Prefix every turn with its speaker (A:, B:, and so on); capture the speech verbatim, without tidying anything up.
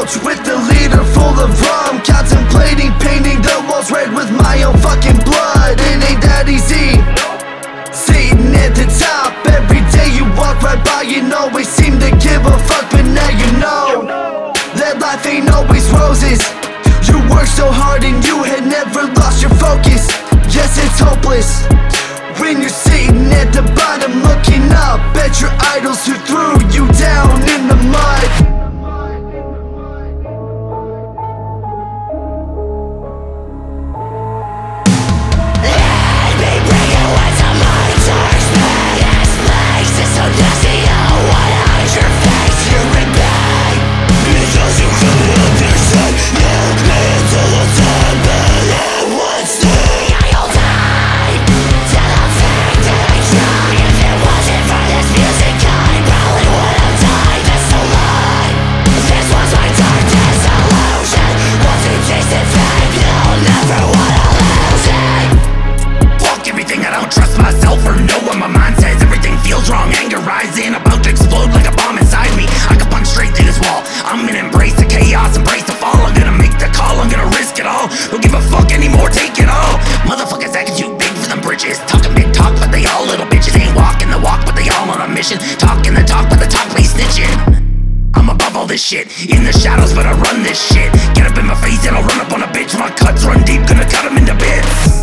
A: couch with a liter full of rum, contemplating painting the walls red with my own fucking blood. It ain't that easy, sitting at the top. Every day you walk right by and always seem to give a fuck, but now you know that life ain't always roses. You work so hard and you had never lost your focus. Yes, it's hopeless when you're sitting at the bottom looking up at your idols who threw you down in the mud.
B: About to explode like a bomb inside me. I can punch straight through this wall. I'm gonna embrace the chaos, embrace the fall. I'm gonna make the call, I'm gonna risk it all. Don't give a fuck anymore, take it all. Motherfuckers acting too big for them bridges. Talking big talk, but they all little bitches. Ain't walking the walk, but they all on a mission. Talking the talk, but the talk ain't snitching. I'm above all this shit, in the shadows, but I run this shit. Get up in my face and I'll run up on a bitch. My cuts run deep, gonna cut them into bits.